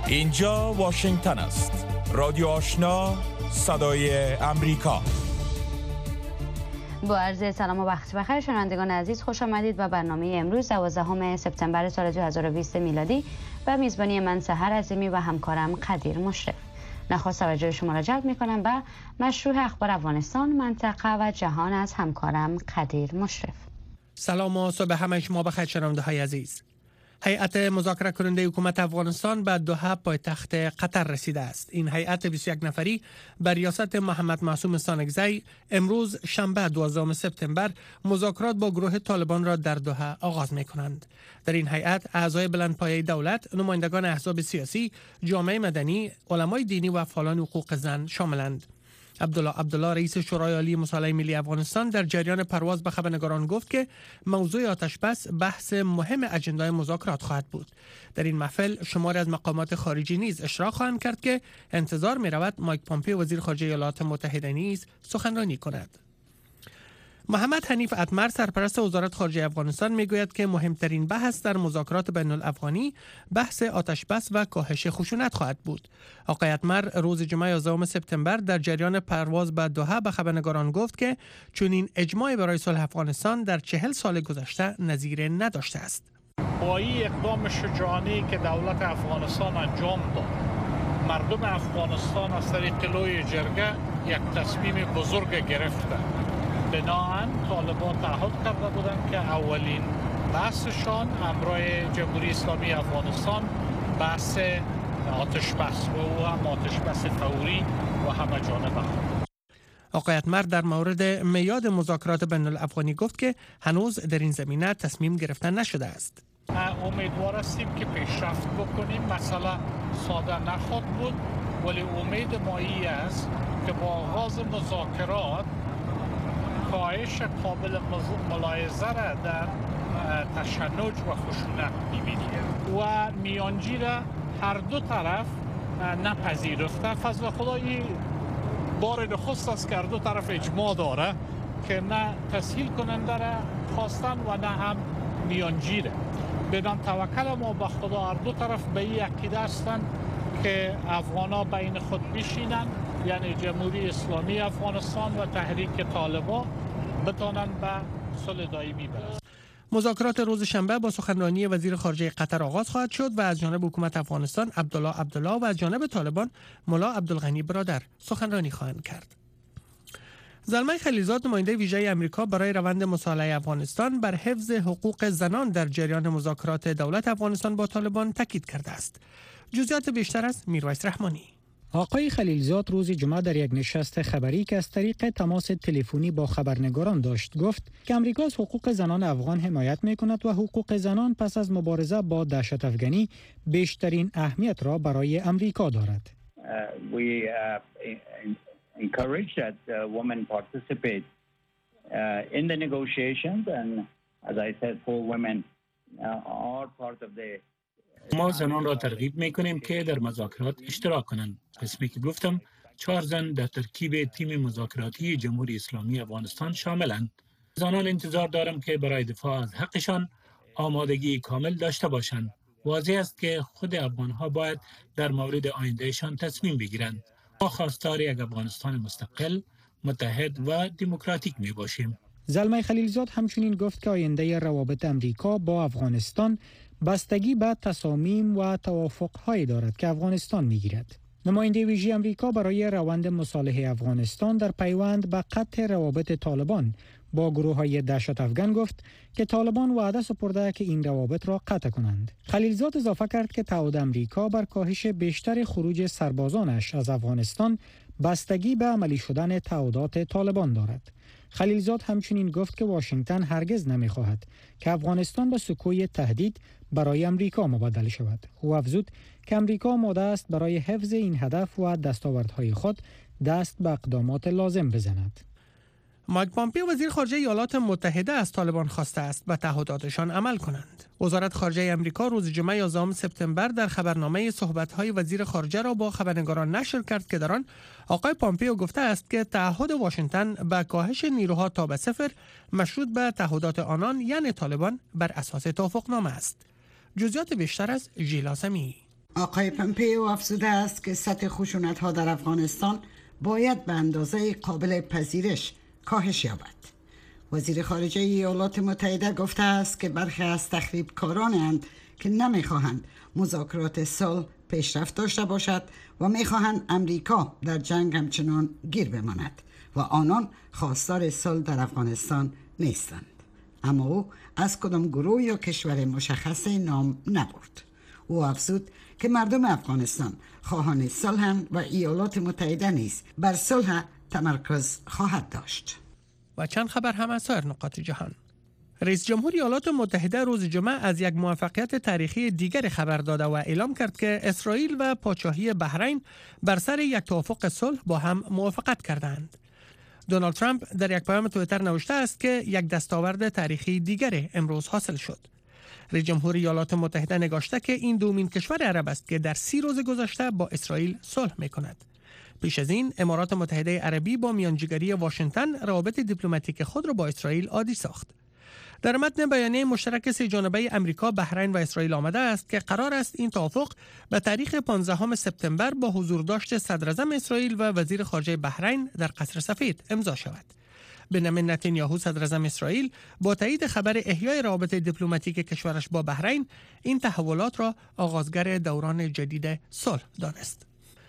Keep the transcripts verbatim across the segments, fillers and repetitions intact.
اینجا واشنگتن است. رادیو آشنا، صدای امریکا. با عرض سلام و وقت بخیر شنوندگان عزیز، خوش آمدید و برنامه امروز دوازدهم سپتامبر سال دو هزار و بیست میلادی و میزبانی من سحر عظیمی و همکارم قدیر مشرف. نخست توجه شما را جلب می‌کنم و مشروع اخبار افغانستان، منطقه و جهان از همکارم قدیر مشرف. سلام و صبح همه شما بخیر شنونده‌های عزیز. هیئت مذاکره کننده حکومت افغانستان به دوحه پایتخت قطر رسیده است. این هیئت بیست و یک نفری به ریاست محمد معصوم سانگزی امروز شنبه دوازدهم سپتامبر مذاکرات با گروه طالبان را در دوحه آغاز می‌کنند. در این هیئت اعضای بلندپایه دولت، نمایندگان احزاب سیاسی، جامعه مدنی، علمای دینی و فعالان حقوق زن شاملند. عبدالله عبدالله رئیس شورای عالی مصالحه ملی افغانستان در جریان پرواز به خبرنگاران گفت که موضوع آتش بس بحث مهم اجندای مذاکرات خواهد بود. در این محفل شماری از مقامات خارجی نیز اشتراک خواهند کرد که انتظار می رود مایک پامپئو وزیر خارجه ایالات متحده نیز سخنرانی کند. محمد حنیف اتمر سرپرست وزارت خارجه افغانستان میگوید که مهمترین بحث در مذاکرات بین الافغانی بحث آتش بس و کاهش خشونت خواهد بود. آقای اتمر روز جمعه یازدهم سپتامبر در جریان پرواز به دوحه به خبرنگاران گفت که چنین اجماعی برای صلح افغانستان در چهل سال گذشته نظیر نداشته است. با این اقدام شجاعانه‌ای که دولت افغانستان انجام داد، مردم افغانستان از طریق لوی جرگه یک تصمیم بزرگ گرفتند. بناهن طالبان تعهد کرده بودند که اولین بحثشان همراه جمهوری اسلامی افغانستان بحث آتش بس و او هم آتش بس فوری و همه جانبه خواهد. آقای اتمر در مورد میعاد مذاکرات بین الافغانی گفت که هنوز در این زمینه تصمیم گرفتن نشده است. امیدوار هستیم که پیشرفت بکنیم. مسئله ساده نخواهد بود، ولی امید ما این است که با آغاز مذاکرات کاهش قابل ملاحظه را در تشنج و خشونت می‌بینیم و میانجی را هر دو طرف نپذیرفته. فضل خدایی بار نخست است که هر دو طرف اجماع داره که نه تسهیل کننده را خواستن و نه هم میانجی را. بدان توکل ما به خدا هر دو طرف به این عقیده هستند که افغانا بین خود بشینند، یعنی جمهوری اسلامی افغانستان و تحریک طالبان بتانند به صلح دائمی برسند. مذاکرات روز شنبه با سخنرانی وزیر خارجه قطر آغاز خواهد شد و از جانب حکومت افغانستان عبدالله عبدالله و از جانب طالبان ملا عبدالغنی برادر سخنرانی خواهند کرد. زلمه خلیلزاد نماینده ویژه آمریکا برای روند مصالحه افغانستان بر حفظ حقوق زنان در جریان مذاکرات دولت افغانستان با طالبان تاکید کرده است. جزئیات بیشتر از میرویس رحمانی. آقای خلیلزاد روز جمعه در یک نشست خبری که از طریق تماس تلفنی با خبرنگاران داشت گفت که امریکا از حقوق زنان افغان حمایت می‌کند و حقوق زنان پس از مبارزه با دهشت افغانی بیشترین اهمیت را برای امریکا دارد. Uh, we uh, encourage that uh, women participate uh, in the negotiations and as I said for women uh, are part of the ما زنان را ترغیب می‌کنیم که در مذاکرات اشتراک کنند. قسمی که گفتم چهار زن در ترکیب تیم مذاکراتی جمهوری اسلامی افغانستان شاملند. زنان انتظار دارم که برای دفاع از حقشان آمادگی کامل داشته باشند. واضح است که خود افغان‌ها باید در مورد آیندهشان تصمیم بگیرند. ما خواستار یک افغانستان مستقل، متحد و دموکراتیک می باشیم. زلمه خلیلزاد همچنین گفت که آینده روابط امریکا با افغانستان بستگی به تصامیم و توافق‌هایی دارد که افغانستان می‌گیرد. نماینده ویژه آمریکا برای روند مصالحه افغانستان در پیوند به قطع روابط طالبان با گروه‌های دهشت افغان گفت که طالبان وعده سپرده که این روابط را قطع کنند. خلیلزاد اضافه کرد که تعهد آمریکا بر کاهش بیشتر خروج سربازانش از افغانستان بستگی به عملی شدن تعهدات طالبان دارد. خلیلزاد همچنین گفت که واشنگتن هرگز نمی‌خواهد که افغانستان به سکوی تهدید برای امریکا مبادله شود. او افزود که امریکا آماده است برای حفظ این هدف و دستاوردهای خود دست به اقدامات لازم بزند. مایک پامپئو وزیر خارجه ایالات متحده از طالبان خواسته است به تعهداتشان عمل کنند. وزارت خارجه آمریکا روز جمعه یازدهم سپتامبر در خبرنامه صحبت‌های وزیر خارجه را با خبرنگاران نشر کرد که در آن آقای پامپئو گفته است که تعهد واشنگتن به کاهش نیروها تا به صفر مشروط به تعهدات آنان یعنی طالبان بر اساس توافقنامه است. جزئیات بیشتر از ژیلا سمی. آقای پمپیو افزوده است که سطح خشونت‌ها در افغانستان باید به اندازه قابل پذیرش کاهش یابد. وزیر خارجه ایالات متحده گفته است که برخی از تخریبکارانند که نمیخواهند مذاکرات صلح پیشرفت داشته باشد و میخواهند امریکا در جنگ همچنان گیر بماند و آنان خواستار صلح در افغانستان نیستند. اما او از کدام گروه یا کشور مشخص نام نبرد. او افزود که مردم افغانستان خواهان صلح‌اند و ایالات متحده نیز بر صلح تمرکز خواهد داشت. و چند خبر هم از سایر نقاط جهان. رئیس جمهور ایالات متحده روز جمعه از یک موفقیت تاریخی دیگر خبر داده و اعلام کرد که اسرائیل و پادشاهی بحرین بر سر یک توافق صلح با هم موافقت کردند. دونالد ترامپ در یک پیام توییتر نوشته است که یک دستاورد تاریخی دیگر امروز حاصل شد. رئیس جمهور ایالات متحده نگاشته که این دومین کشور عرب است که در سی روز گذشته با اسرائیل صلح می‌کند. پیش از این امارات متحده عربی با میانجیگری واشنگتن روابط دیپلماتیک خود را با اسرائیل عادی ساخت. در متن بیانیه مشترک سه جانبه امریکا، بحرین و اسرائیل آمده است که قرار است این توافق به تاریخ پانزدهم سپتامبر با حضورداشت صدراعظم اسرائیل و وزیر خارجه بحرین در قصر سفید امضا شود. بنیامین نتانیاهو صدراعظم اسرائیل با تایید خبر احیای روابط دیپلماتیک کشورش با بحرین این تحولات را آغازگر دوران جدید صلح دانست.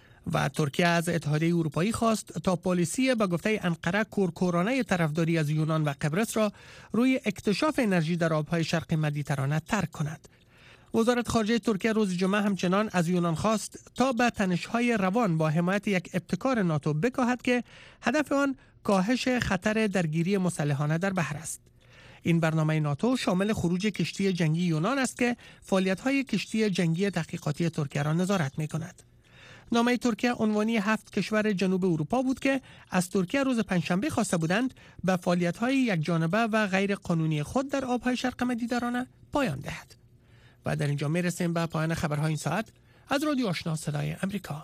و ترکیه از اتحادیه اروپایی خواست تا پالیسی به گفته انقره کورکورانه طرفداری از یونان و قبرس را روی اکتشاف انرژی در آبهای شرق مدیترانه ترک کند. وزارت خارجه ترکیه روز جمعه همچنان از یونان خواست تا به تنش‌های روان با حمایت یک ابتکار ناتو بکاهد که هدف آن کاهش خطر درگیری مسلحانه در بحر است. این برنامه ناتو شامل خروج کشتی جنگی یونان است که فعالیت‌های کشتی جنگی تحقیقاتی ترکیه را نظارت می‌کند. نامه ترکیه عنوانی هفت کشور جنوب اروپا بود که از ترکیه روز پنجشنبه خواسته بودند به فعالیت‌های یک جانبه و غیر قانونی خود در آب‌های شرق مدیترانه پایان دهد. و در اینجا میرسیم به پایان خبرهای این ساعت از رادیو آشنا صدای امریکا.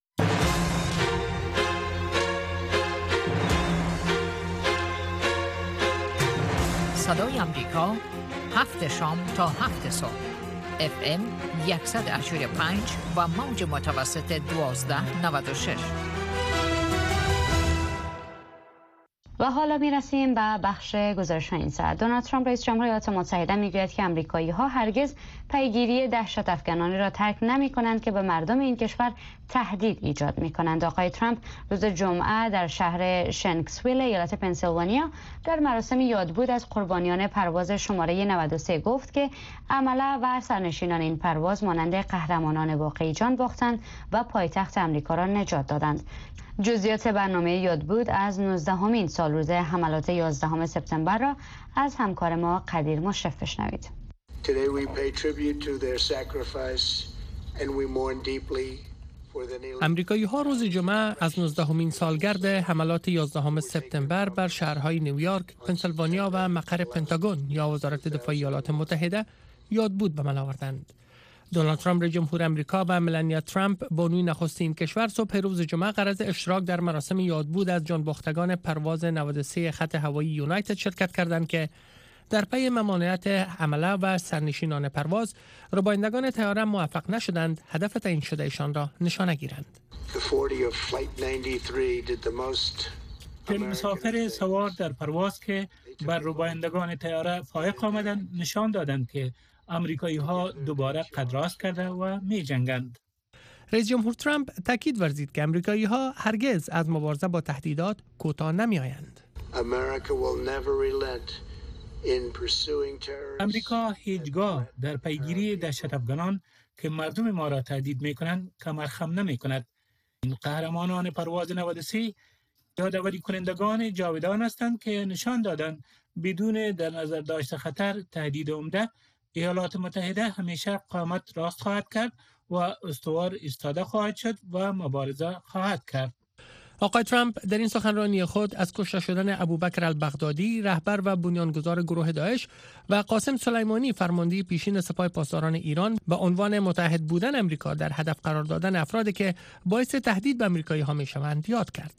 صدای امریکا هفت شام تا هفت صبح اف ام صد و هشتاد و پنج و موج متوسط دوازده نود و شش. و حالا میرسیم به بخش گزارش این ساعت. دونالد ترامپ رئیس جمهور ایالات متحده میگوید که آمریکایی‌ها هرگز پیگیری دهشت افکنانی را ترک نمی کنند که به مردم این کشور تهدید ایجاد می کنند. آقای ترامپ روز جمعه در شهر شنکسویل ایالت پنسیلوانیا در مراسم یادبود از قربانیان پرواز شماره نود و سه گفت که عمله و سرنشینان این پرواز مانند قهرمانان واقعی جان باختند و پایتخت آمریکا را نجات دادند. جزئیات برنامه یادبود از نوزدهمین سالروز حملات یازدهم سپتامبر را از همکار ما قدیر مشرف بشنوید. امریکایی ها روز جمعه از نوزدهمین سالگرد حملات یازدهم سپتامبر بر شهرهای نیویورک، پنسیلوانیا و مقر پنتاگون یا وزارت دفاع ایالات متحده یادبود به عمل آوردند. دونالد ترامپ رئیس جمهور امریکا و ملانیا ترامپ بانوی نخستین کشور صبح روز جمعه غرض اشتراک در مراسم یادبود از جانباختگان پرواز نود و سه خط هوایی یونایتد شرکت کردند که در پی ممانعت حمله و سرنشینان پرواز ربایندگان طیاره موفق نشدند هدف تعیین شدهشان را نشانه گیرند. چند مسافر سوار در پرواز که بر ربایندگان طیاره فائق آمدند نشان دادند که آمریکایی ها دوباره قد راست کرده و می جنگند. رئیس جمهور ترامپ تاکید ورزید که آمریکایی ها هرگز از مبارزه با تهدیدات کوتاه نمی آیند. امریکا هیچگاه در پیگیری دهشت افغانان که مردم ما را تهدید می کنند کمر خم نمی کند. این قهرمانان پرواز نود و سه یادآوری کنندگان جاودان هستند که نشان دادند بدون در نظر داشت خطر تهدید عمده ایالات متحده همیشه قامت راست خواهد کرد و استوار ایستاده خواهد شد و مبارزه خواهد کرد. آقای ترامپ در این سخنرانی خود از کشته شدن ابوبکر البغدادی رهبر و بنیانگذار گروه داعش و قاسم سلیمانی فرمانده پیشین سپاه پاسداران ایران به عنوان متحد بودن امریکا در هدف قرار دادن افرادی که باعث تهدید به آمریکایی‌ها می‌شوند یاد کرد.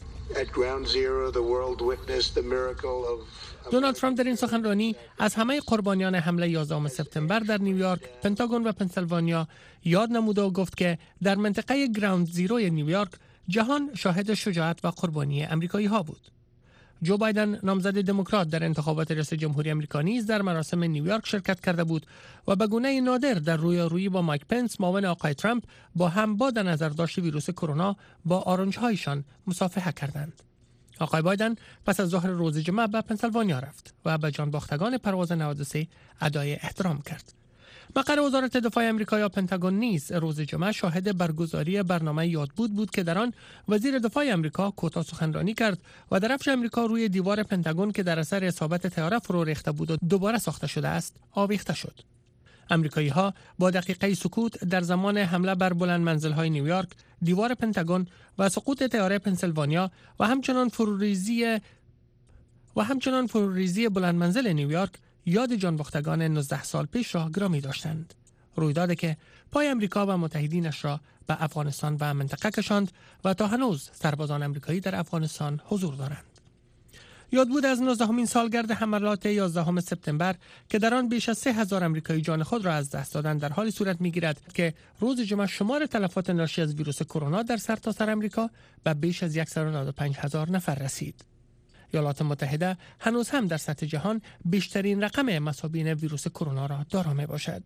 دونالد ترامپ در این سخنرانی از همه قربانیان حمله یازدهم سپتامبر در نیویورک، پنتاگون و پنسیلوانیا یاد نمود و گفت که در منطقه گراوند زیروی نیویورک جهان شاهد شجاعت و قربانی امریکایی‌ها بود. جو بایدن نامزد دموکرات در انتخابات ریاست جمهوری آمریکا نیز در مراسم نیویورک شرکت کرده بود و به گونه نادر در رویارویی با مایک پنس معاون آقای ترامپ با هم با در نظر داشت ویروس کرونا با آرنج‌هایشان مصافحه کردند. آقای بایدن پس از ظهر روز جمعه به پنسیلوانیا رفت و به جانباختگان پرواز نود و سه ادای احترام کرد. مقر وزارت دفاع آمریکا یا پنتاگون نیز روز جمعه شاهد برگزاری برنامه یادبود بود که در آن وزیر دفاع آمریکا کوتاه سخنرانی کرد و درفش آمریکا روی دیوار پنتاگون که در اثر اصابت طیاره فرو ریخته بود و دوباره ساخته شده است آویخته شد. آمریکایی‌ها با دقیقه سکوت در زمان حمله بر بلند منزل‌های نیویورک، دیوار پنتاگون و سقوط طیاره پنسیلوانیا و همچنان فروریزی و همچنان فروریزی بلند منزل نیویورک یاد جانباختگان نوزده سال پیش را گرامی داشتند. رویدادی که پای امریکا و متحدینش را به افغانستان و منطقه کشاند و تا هنوز سربازان امریکایی در افغانستان حضور دارند. یادبود از نوزدهمین سالگرد حملات یازدهم سپتامبر که در آن بیش از سه هزار امریکایی جان خود را از دست دادند در حالی صورت می‌گیرد که روز جمعه شمار تلفات ناشی از ویروس کرونا در سرتاسر آمریکا به بیش از صد و نود و پنج هزار نفر رسید. ایالات متحده هنوز هم در سطح جهان بیشترین رقم مصابین ویروس کرونا را دارا میباشد.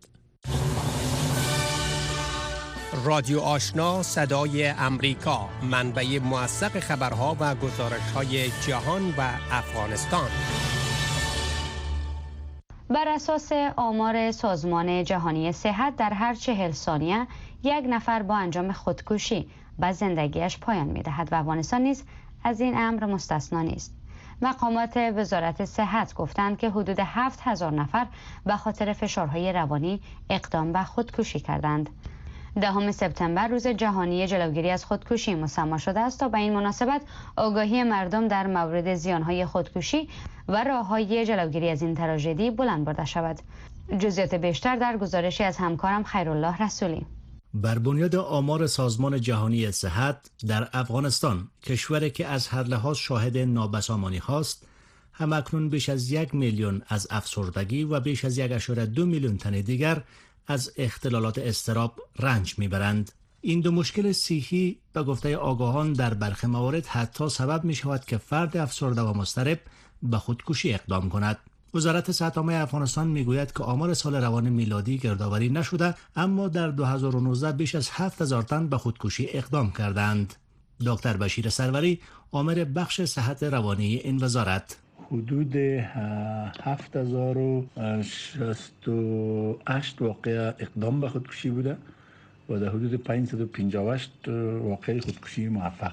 رادیو آشنا صدای امریکا، منبع موثق خبرها و گزارش‌های جهان و افغانستان. بر اساس آمار سازمان جهانی صحت در هر چهل ثانیه یک نفر با انجام خودکشی به زندگیش پایان می‌دهد و افغانستان نیز از این امر مستثنا نیست. مقامات وزارت صحت گفتند که حدود هفت هزار نفر به خاطر فشارهای روانی اقدام به خودکشی کردند. دهم سپتامبر روز جهانی جلوگیری از خودکشی مسمی شده است تا به این مناسبت آگاهی مردم در مورد زیانهای خودکشی و راههای جلوگیری از این تراژدی بلند برده شود. جزئیات بیشتر در گزارشی از همکارم خیرالله رسولی. بر بنیاد آمار سازمان جهانی صحت در افغانستان، کشوری که از هر لحاظ شاهد نابسامانی هاست، همکنون بیش از یک میلیون از افسردگی و بیش از یک اشاره دو میلیون تن دیگر از اختلالات اضطراب رنج میبرند. این دو مشکل صحی به گفته آگاهان در برخی موارد حتی سبب می شود که فرد افسرده و مضطرب به خودکشی اقدام کند. وزارت صحت عامه افغانستان میگوید که آمار سال روان میلادی گردآوری نشده، اما در دو هزار و نوزده بیش از هفت هزار تن به خودکشی اقدام کردند. دکتر بشیر سروری، آمر بخش صحت روانی این وزارت: حدود هفت هزار و شصت و هشت واقعه اقدام به خودکشی بوده و در حدود پانصد و پنجاه و هشت واقعه خودکشی موفق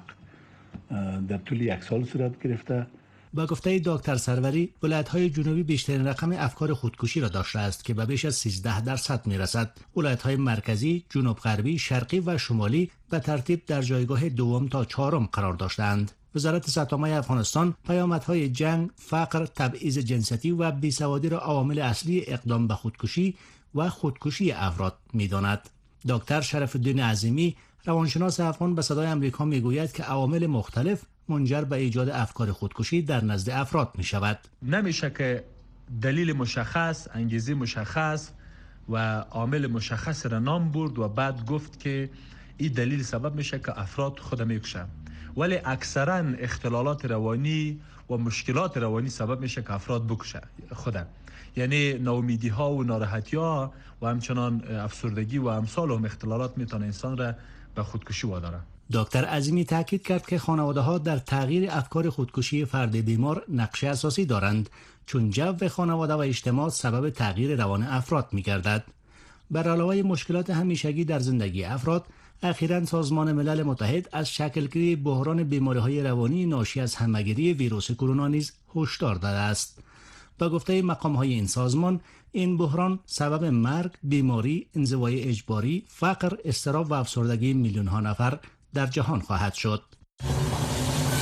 در طول یک سال صورت گرفته. با گفته دکتر سروری، ولایت‌های جنوبی بیشترین رقم افکار خودکشی را داشته است که به بیش از سیزده درصد می‌رسد. ولایت‌های مرکزی، جنوب غربی، شرقی و شمالی به ترتیب در جایگاه دوم تا چهارم قرار داشتند. وزارت صحت عامه افغانستان پیامدهای جنگ، فقر، تبعیض جنسیتی و بیسوادی را عوامل اصلی اقدام به خودکشی و خودکشی افراد می‌داند. دکتر شرف الدین عظیمی، روانشناس افغان، به صدای آمریکا میگوید که عوامل مختلف منجر به ایجاد افکار خودکشی در نزد افراد می شود. نمیشه که دلیل مشخص، انگیزه مشخص و عامل مشخص را نام برد و بعد گفت که این دلیل سبب میشه که افراد خود میکشن، ولی اکثرا اختلالات روانی و مشکلات روانی سبب میشه که افراد بکشه خودن. یعنی ناامیدی ها و ناراحتی ها و همچنان افسردگی و امثال هم اختلالات میتونه انسان را به خودکشی واداره. دکتر عظیمی تاکید کرد که خانواده ها در تغییر افکار خودکشی فرد بیمار نقش اساسی دارند، چون جو خانواده و اجتماع سبب تغییر روان افراد می گردد. بر علاوه مشکلات همیشگی در زندگی افراد، اخیراً سازمان ملل متحد از شکلگیری بحران بیماری‌های روانی ناشی از همه‌گیری ویروس کرونا نیز هشدار داده است. با گفته مقام‌های این سازمان، این بحران سبب مرگ، بیماری، انزوای اجباری، فقر، اضطراب و افسردگی میلیون‌ها نفر در جهان خواهد شد.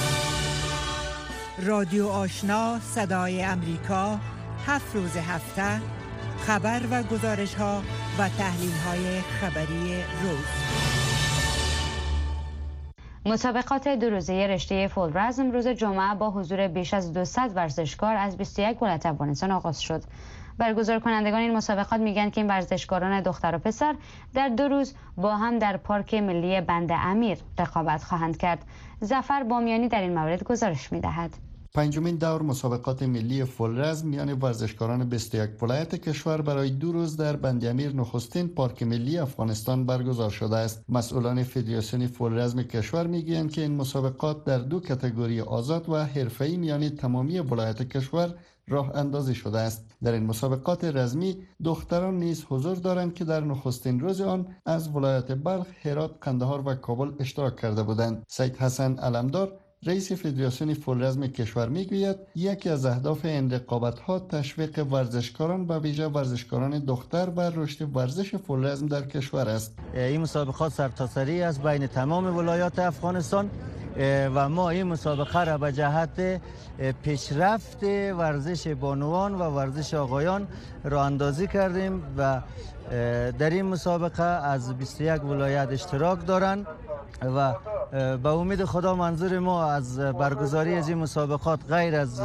رادیو آشنا صدای امریکا، هفت روز هفته خبر و گزارش ها و تحلیل های خبری روز. مسابقات دو روزه رشته فولرزم روز جمعه با حضور بیش از دویست ورزشکار از بیست و یک ولایت افغانستان آغاز شد. برگزار کنندگان این مسابقات میگن که این ورزشکاران دختر و پسر در دو روز با هم در پارک ملی بند امیر رقابت خواهند کرد. ظفر بامیانی در این مورد گزارش میدهد. پنجمین دور مسابقات ملی فولرزم میان ورزشکاران بیست و یک ولایت کشور برای دو روز در بند امیر نخستین پارک ملی افغانستان برگزار شده است. مسئولان فدراسیون فولرزم کشور میگویند که این مسابقات در دو کاتگوری آزاد و حرفه‌ای میان تمامی ولایت کشور راه اندازی شده است. در این مسابقات رزمی دختران نیز حضور دارند که در نخستین روز آن از ولایت بلخ، هرات، قندهار و کابل اشتراک کرده بودند. سید حسن علمدار رئیس فدراسیون فولرزم کشور میگوید یکی از اهداف این رقابت‌ها تشویق ورزشکاران و ویژه ورزشکاران دختر و رشد ورزش فولرزم در کشور است. این مسابقات سرتاسری است بین تمام ولایات افغانستان و ما این مسابقه را به جهت پیشرفت ورزش بانوان و ورزش آقایان راه اندازی کردیم و در این مسابقه از بیست و یک ولایت اشتراک دارند و به امید خدا منظور ما از برگزاری از این مسابقات غیر از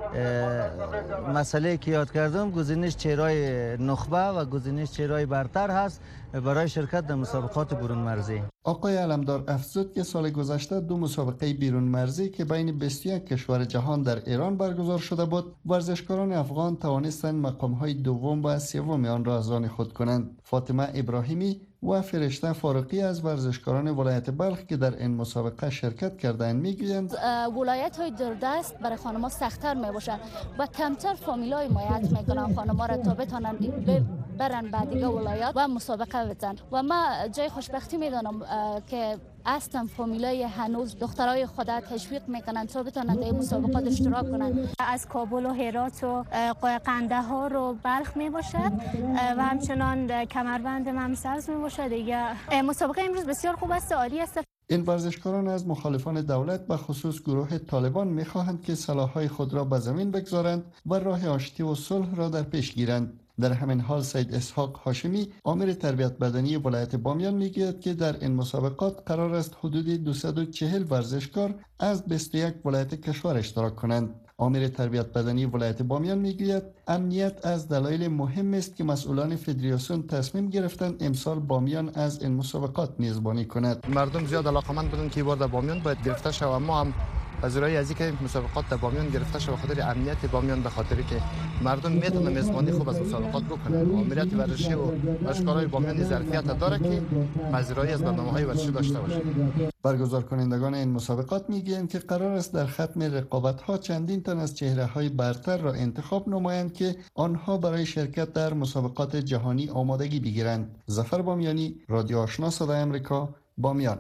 مسئله که یاد کردم گزینش چهرهای نخبه و گزینش چهرهای برتر هست برای شرکت در مسابقات برون مرزی. آقای علمدار افزود که سال گذشته دو مسابقه بیرون مرزی که بین بیست و یک کشور جهان در ایران برگزار شده بود، ورزشکاران افغان توانستند مقام‌های دوم و سوم آن را از آن خود کنند. فاطمه ابراهیمی و فرشته فاروقی از ورزشکاران ولایت بلخ که در این مسابقه شرکت کردند میگویند ولایت های دوردست برای خانم‌ها سخت‌تر میباشند و کمتر فامیلای حمایت میکنن خانم‌ها را تا بتونن برن بعد دیگه ولایات و مسابقه بزنن و ما جای خوشبختی میدونم که اصلا فامیلای هنوز دخترای خودت تشویق میکنن تا بتونن در مسابقات اشتراک کنن. از کابل و هرات و قندهار و بلخ میباشد و همچنان کمربند ممسرز میباشد دیگه. مسابقه امروز بسیار خوب است، عالی است. این ورزشکاران از مخالفان دولت به خصوص گروه طالبان میخواهند که سلاح‌های خود را به زمین بگذارند و راه آشتی و صلح را در پیش گیرند. در همین حال سید اسحاق هاشمی آمر تربیت بدنی ولایت بامیان میگوید که در این مسابقات قرار است حدود دویست و چهل ورزشکار از بیست و یک ولایت کشور اشتراک کنند. آمر تربیت بدنی ولایت بامیان میگوید امنیت از دلایل مهم است که مسئولان فدراسیون تصمیم گرفتند امسال بامیان از این مسابقات میزبانی کند. مردم زیاد علاقمند بودند که بار در بامیان باید گرفته شود، اما هم پذیرایی از اینکه مسابقات در بامیان گرفته شود به خاطر امنیت بامیان، به خاطر که مردم میتونن میزبانی خوب از مسابقات بکنن. امنیت ورزشی و ورزشکارای بامیان ظرفیت داره که پذیرایی از برنامه‌های ورزشی داشته باشه. برگزار کنندگان این مسابقات میگویند که قرار است در ختم رقابت‌ها چندین تن از چهره‌های برتر را انتخاب نمایند که آنها برای شرکت در مسابقات جهانی آمادگی بگیرند. ظفر بامیانی، رادیو آشنا صدای آمریکا، بامیان.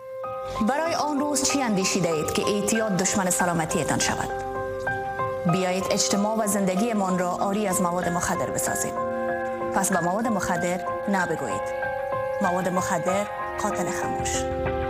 برای آن روز چی اندیشیده اید که اعتیاد دشمن سلامتیتان شود؟ بیایید اجتماع و زندگیمان را عاری از مواد مخدر بسازیم. پس به مواد مخدر نبگویید. مواد مخدر قاتل خاموش.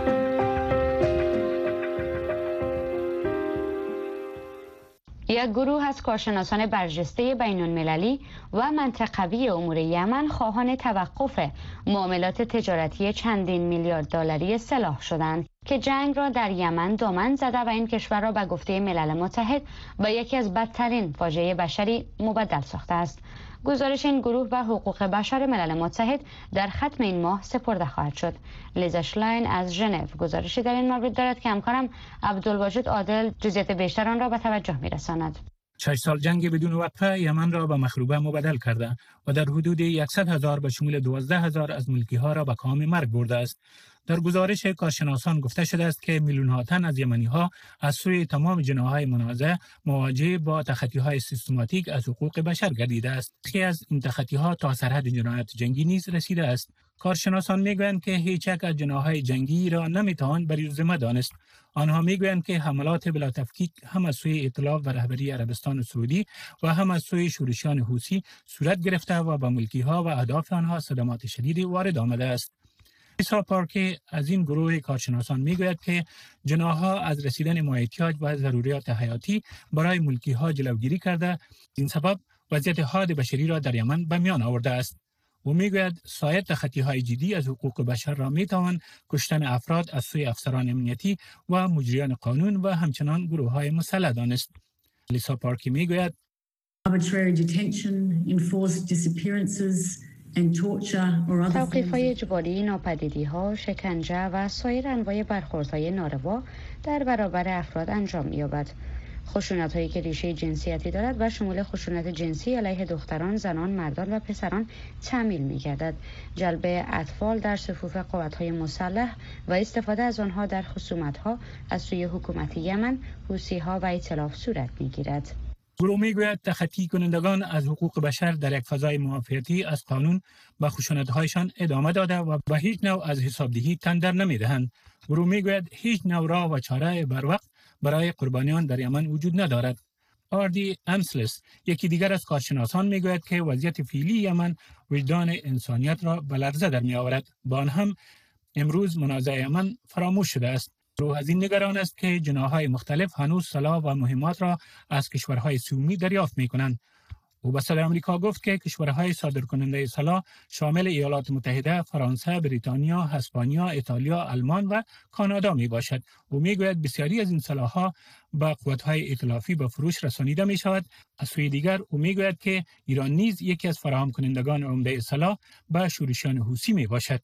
یک گروه از کارشناسان برجسته بین‌المللی و منطقوی امور یمن خواهان توقف معاملات تجارتی چندین میلیارد دلاری سلاح شدند که جنگ را در یمن دامن زده و این کشور را به گفته ملل متحد به یکی از بدترین فاجعه بشری مبدل ساخته است. گزارش این گروه به حقوق بشر ملل متحد در ختم این ماه سپرده خواهد شد. لیزا شلاین از ژنو گزارشی در این مورد دارد که همکارم عبدالواجد عادل جزئیات بیشتر آن را به توجه می‌رساند. شش سال جنگ بدون وقفه یمن را به مخروبه مبدل کرده و در حدود صد هزار به شمول دوازده هزار از ملکی ها را به کام مرگ برده است. در گزارش کارشناسان گفته شده است که میلیون ها تن از یمنی ها از سوی تمام جناح‌های منازعه مواجه با تخطی‌های سیستماتیک از حقوق بشر گردیده است. خیلی از این تخطی‌ها تا سرحد جنایت جنگی نیز رسیده است. کارشناسان میگویند که هیچ یک از جناح‌های جنگی را نمیتوان بر ذمه دانست. آنها میگویند که حملات بلا تفکیک هم از سوی ائتلاف و رهبری عربستان سعودی و هم از سوی شورشیان حوثی صورت گرفته و به ملکی‌ها و اهداف آنها صدمات شدید وارد آمده است. لیسا پارکی از این گروه کارشناسان میگوید که جناح‌ها از رسیدن مایحتیاج و ضروریات حیاتی برای ملکی‌ها جلوگیری کرده، این سبب وضعیت حاد بشری را در یمن به میان آورده است. او میگوید سایر تخطی‌های جدی از حقوق بشر را میتوان کشتن افراد از سوی افسران امنیتی و مجریان قانون و همچنان گروه‌های مسلح دانست. لیسا پارکی میگوید توقیف‌های اجباری، ناپدیدی‌ها، شکنجه و سایر انواع برخوردهای ناروا در برابر افراد انجام می‌یابد. خشونت‌هایی که ریشه جنسیتی دارد و شمول خشونت جنسی علیه دختران، زنان، مردان و پسران تعمیل می‌گردد. جلب اطفال در صفوف قوات‌های مسلح و استفاده از آنها در خصومت‌ها از سوی حکومت یمن، حوثی‌ها و ائتلاف صورت می‌گیرد. گروه میگوید تخطی کنندگان از حقوق بشر در یک فضای موافقتی از قانون و خشونت‌هایشان ادامه داده و به هیچ نوع از حسابدهی تن در نمی‌دهند. گروه میگوید هیچ نوع راه و چاره بر وقت برای قربانیان در یمن وجود ندارد. آردی امسلس، یکی دیگر از کارشناسان، میگوید که وضعیت فعلی یمن وجدان انسانیت را به لرزه در می‌آورد. با آن هم امروز منازع یمن فراموش شده است. رو از این نگران است که جناح‌های مختلف هنوز سلاح و مهمات را از کشورهای سومی دریافت می‌کنند. او به صدای آمریکا گفت که کشورهای صادرکننده سلاح شامل ایالات متحده، فرانسه، بریتانیا، اسپانیا، ایتالیا، آلمان و کانادا میباشد. او میگوید بسیاری از این سلاح‌ها به قوت‌های ائتلافی به فروش رسانیده می‌شود. از سوی دیگر او میگوید که ایران نیز یکی از فراهم کنندگان عمده سلاح به شورشیان حوثی میباشد.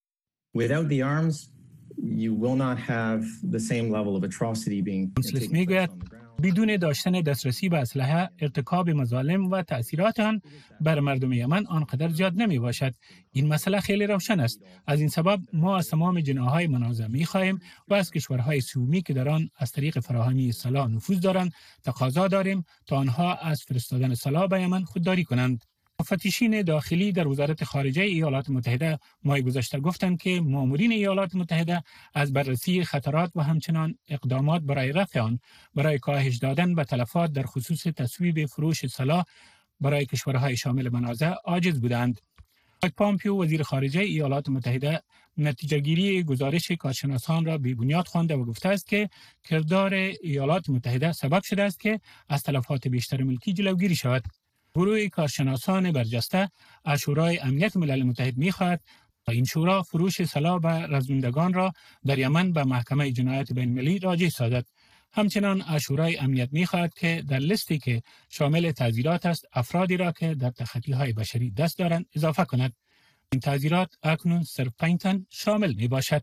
Without the arms, you will not have the same level of atrocity being میگوید بدون داشتن دسترسی به اسلحه، ارتکاب مظالم و تأثیرات آن بر مردم یمن آنقدر زیاد نمی باشد. این مسئله خیلی روشن است. از این سبب ما از تمام جناح‌های منازع می خواهیم و از کشورهای سومی که در آن از طریق فراهمی سلاح نفوذ دارند تقاضا داریم تا آنها از فرستادن سلاح به یمن خودداری کنند. مفتشین داخلی در وزارت خارجه ایالات متحده ماه گذشته گفتند که مامورین ایالات متحده از بررسی خطرات و همچنان اقدامات برای رفع آن برای کاهش دادن به تلفات در خصوص تصویب فروش سلاح برای کشورهای شامل منازع عاجز بودند. مایک پامپیو وزیر خارجه ایالات متحده نتیجه گیری گزارش کارشناسان را بی‌بنیاد خوانده و گفته است که کردار ایالات متحده سبب شده است که از تلفات بیشتر ملکی جلوگیری شود. گروه کارشناسان برجسته از شورای امنیت ملل متحد می‌خواهد تا این شورا فروش سلاح به رزمندگان را در یمن به محکمه جنایت بین‌المللی راجع سازد. همچنان از شورای امنیت می‌خواهد که در لیستی که شامل تعزیرات است افرادی را که در تخطی‌های بشری دست دارند اضافه کند. این تعزیرات اکنون صرف پنج تن شامل می‌باشد.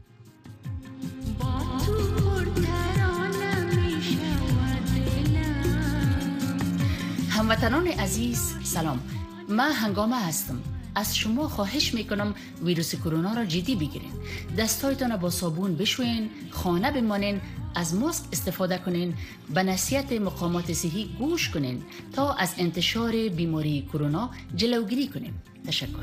هموطنان عزیز سلام، من هنگامه هستم. از شما خواهش میکنم ویروس کرونا را جدی بگیرین. دستایتان با صابون بشوین، خانه بمانین، از ماسک استفاده کنین، به نصیحت مقامات صحی گوش کنین تا از انتشار بیماری کرونا جلوگیری کنین. تشکر.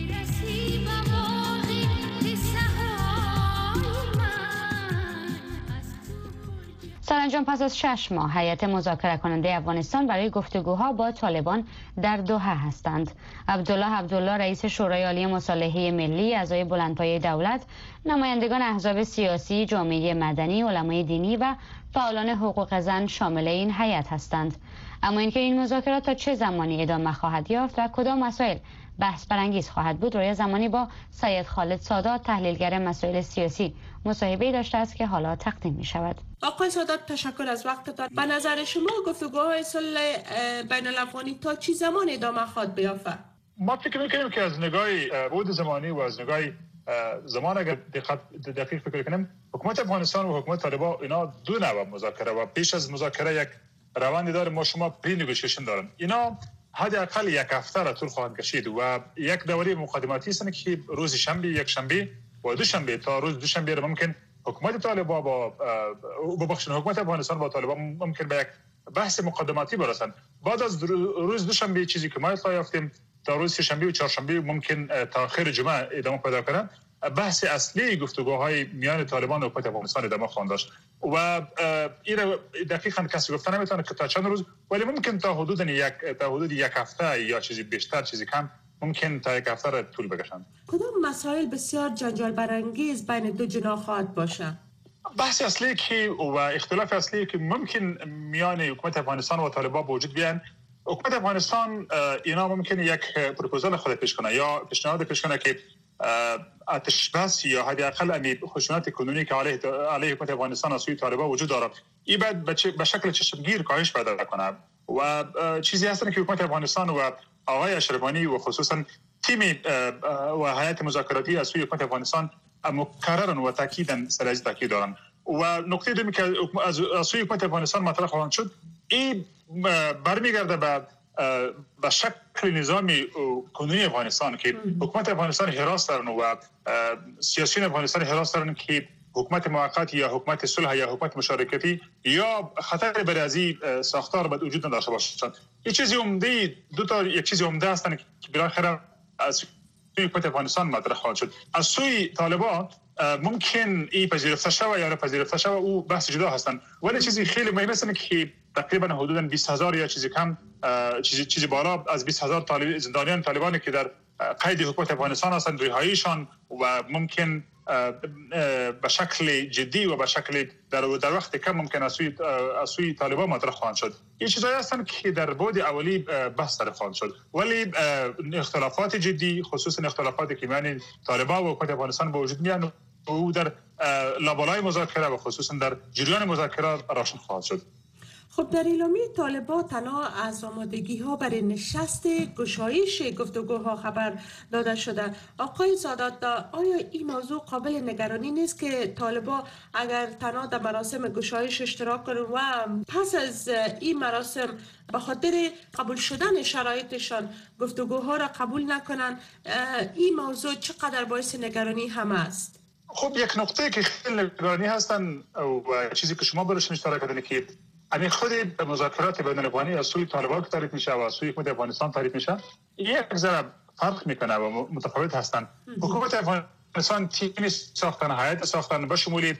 سرانجام پس از شش ماه هیئت مذاکره کننده افغانستان برای گفتگوها با طالبان در دوحه هستند. عبدالله عبدالله رئیس شورای عالی مصالحه ملی، اعضای بلندپایه دولت، نمایندگان احزاب سیاسی، جامعه مدنی، علمای دینی و فعالان حقوق زن شامل این هیئت هستند. اما اینکه این مذاکرات تا چه زمانی ادامه خواهد یافت و کدام مسائل بحث برانگیز خواهد بود، روی زمانی با سید خالد سادات تحلیلگر مسائل سیاسی مصاحبه‌ای داشته است که حالا تقدیم می شود. آقای سادات تشکر از وقتتان. به نظر شما گفتگوهای صلح بین الافغانی تا چه زمان ادامه خواهد بیافت؟ ما فکر می‌کنیم که از نگاه بعد زمانی و از نگاه زمان اگر دقت دقیق فکر کنیم، حکومت افغانستان و حکومت طالبان اینا دو نوع مذاکره و پیش از مذاکره یک روند داره ما شما پری نگوشیشن دارن. اینا حداقل یک هفته را طول خواهند کشید و یک دوره مقدماتی است که روز شنبه، یک شنبه و دو شنبه تا روز دوشنبه را ممکن حکومت طالبان با ببخشید حکومت افغانستان با طالبان ممکن به یک بحث مقدماتی برسند. بعد از روز دوشنبه چیزی که ما اطلاع یافتیم تا روز سه‌شنبه و چهارشنبه ممکن تا آخر جمعه ادامه پیدا کنند. بحث اصلی گفتگوهای میان طالبان و حکومت افغانستان ادامه خواهد داشت و این دقیقاً کسی گفته نمیتونه که تا چند روز، ولی ممکن تا حدود یک تا حدود یک هفته یا چیزی بیشتر چیزی کم ممکن تا یک هفته را طول بکشند. کدام مسائل بسیار جنجال برانگیز بین دو جناح خواهد باشه؟ بحث اصلی که و اختلاف اصلی که ممکن میان حکومت افغانستان و طالبان وجود بیان. حکومت افغانستان اینا ممکن یک پروپوزال خود پیش کنه یا پیشنهاد پیش کنه که آتش بس یا حداقل امی خشونت کنونی که علیه علیه حکومت افغانستان از سوی طالبان وجود داره این باید به شکل چشمگیر کاهش پیدا کنه و چیزی هستن که حکومت افغانستان و آقای اشرف غنی و خصوصا تیم و هیئت مذاکراتی از سوی حکومت افغانستان مکررا و تاکیدا سراج تاکید دارن و نکته دومی که از سوی حکومت افغانستان مطرح خواهد شد این برمیگرده به به شکل نظامی کنونی افغانستان که حکومت افغانستان حراس دارن و سیاسیون افغانستان حراس دارن که حکومت موقت یا حکومت صلح یا حکومت مشارکتی یا خطر برای از ساختار باید وجود نداشته باشند. یک چیزی عمده دو تا یک چیزی عمده هستن که بالاخره از سوی حکومت افغانستان مطرح خواهد شد. از سوی طالبان ممکن این پذیرفته شود یا نپذیرفته شود او بحث جدا هستند ولی چیزی خیلی مهم است که تقریبا حدود بیست هزار یا چیزی کم چیزی چیزی بالا از بیست هزار طالب زندانیان طالبانی که در قید حکومت افغانستان هستند رهاییشان و ممکن به شکل جدی و به شکل در در وقت کم ممکن از سوی از سوی طالبان مطرح خواهند شد. این چیزایی هستند که در بعد اولی بحث در خواهند شد ولی اختلافات جدی خصوصا اختلافاتی که میان طالبان و حکومت افغانستان به وجود میان او در لابلای مذاکره و خصوصا در جریان مذاکره روشن خواهد شد. خب در اعلامیه طالبان تنها از آمادگی ها برای نشست گشایش گفتگوها خبر داده شده. آقای سادات آیا این موضوع قابل نگرانی نیست که طالبان اگر تنها در مراسم گشایش اشتراک کنند و پس از این مراسم به خاطر قبول شدن شرایطشان گفتگوها را قبول نکنند این موضوع چقدر باعث نگرانی هم است؟ خب یک نقطه که خیلی نگرانی هستن و چیزی که شما برش اشاره کردین که همین خود مذاکرات بین الافغانی از سوی طالبان که تعریف میشه و از سوی حکومت افغانستان تعریف میشه یک ذره فرق میکنه و متفاوت هستن. حکومت افغانستان تیمی ساختن هیئت ساختن به شمول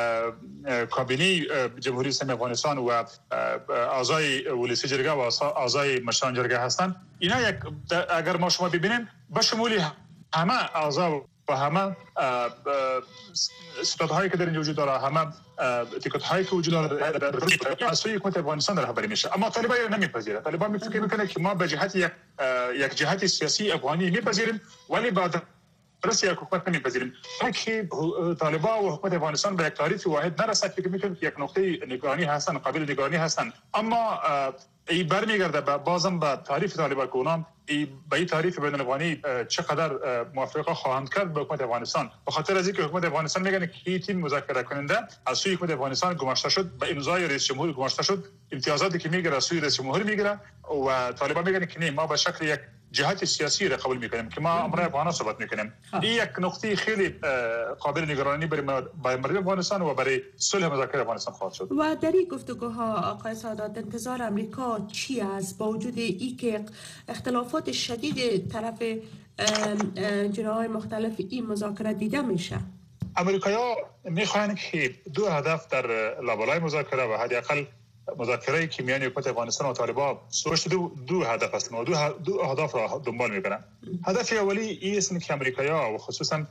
کابینه جمهوری اسلامی افغانستان و اعضای ولسی جرگه و اعضای مشران جرگه هستن. اینا یک اگر ما شما ببینیم به شمول همه اعضا و همه ستادهایی که در اینجا وجود داره همه تیکت هایی که وجود داره در از سوی حکومت افغانستان رهبری میشه اما طالبان نمیپذیره. طالبان فکر میکنه که ما به جهت یک یک جهت سیاسی افغانی میپذیریم ولی بعد رأس یک حکومت نمیپذیریم. که طالبان و حکومت افغانستان به یک تعریف واحد نرسد فکر میکنم که یک نقطه نگرانی هستن قابل نگرانی هستن اما ای برمیگرده به بازم به تعریف طالبان که اونام به این تعریف بین الافغانی چقدر موافقه خواهند کرد به حکومت افغانستان به خاطر از اینکه حکومت افغانستان میگه که تیم مذاکره کننده از سوی حکومت افغانستان گماشته شد به امضای رئیس جمهور گماشته شد امتیازاتی که میگیره از سوی رئیس جمهور میگیره و طالبان میگن که نه ما به شکل یک جهت سیاسی را قبول میکنیم که ما امر افغانان صحبت میکنیم. این یک نقطه خیلی قابل نگرانی برای مردم افغانستان و برای صلح مذاکره افغانستان خواهد شد. و در این گفتگوها آقای سادات انتظار امریکا چی است با وجود ای که اختلافات شدید طرف جناح‌های مختلف این مذاکره دیده میشه؟ امریکایی‌ها میخواهند که دو هدف در لابلای مذاکره و حداقل مذاکره که میان حکومت افغانستان و طالبان سوشت دو دو هدف هستند و دو دو اهداف را دنبال میکنن. هدف اولی این است که امریکایی‌ها و خصوصا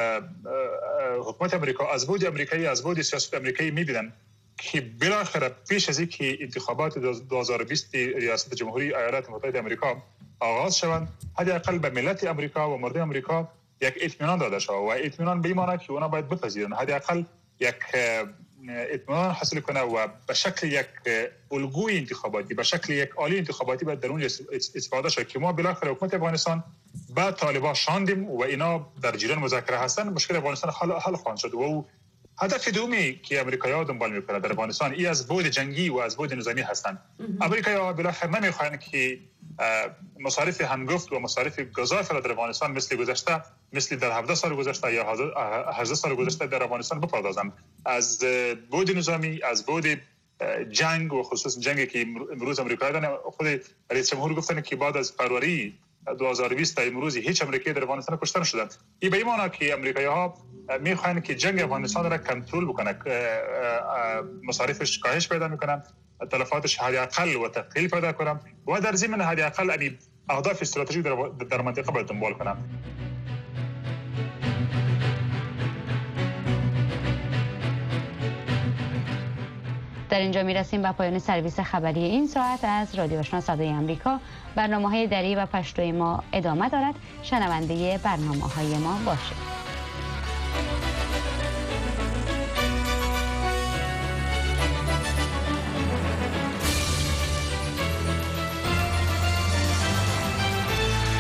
حکومت امریکا از بود امریکایی از بود سیاست امریکایی میبینن که بالاخره پیش از اینکه انتخابات دو هزار و بیست ریاست جمهوری ایالات متحده آمریکا آغاز شوند حداقل به ملت امریکا و مردم امریکا یک اطمینان داده شود و اطمینان به این معنی که اونا باید بپذیرن حداقل یک اطمینان حاصل کنه و به شکل یک الگوی انتخاباتی به شکل یک عالی انتخاباتی باید در اون استفاده شد که ما بالاخره حکومت افغانستان با طالبان شاندیم و اینا در جریان مذاکره هستن مشکل افغانستان حل حل خواهد شد و هدف دومی که امریکایی‌ها دنبال میکنه در افغانستان ای از بود جنگی و از بود نظامی هستند. امریکایی‌ها بالاخره نمیخواهند که مصارف هنگفت و مصارف گزاف را در افغانستان مثل گذشته مثل در هفده سال گذشته یا هجده سال گذشته در افغانستان بپردازند. از بود نظامی از بود جنگ و خصوصا جنگی که امروز امریکایی‌ها خود رئیس جمهور گفتن که بعد از فروری دو هزار و بیست تا امروز هیچ امریکایی در افغانستان کشته نشدن. این به این معنی که امریکایی‌ها میخواهند که جنگ افغانستان را کنترل بکنه مصارفش کاهش پیدا میکنن تلفاتش حداقل و تقلیل پیدا کنن و در ضمن حداقل اهداف استراتژیک در, در منطقه باید دنبال کنه. در اینجا میرسیم به پایان سرویس خبری این ساعت از رادیو آشنا صدای آمریکا. برنامه‌های دری و پشتوی ما ادامه دارد. شنونده برنامه‌های ما باشید.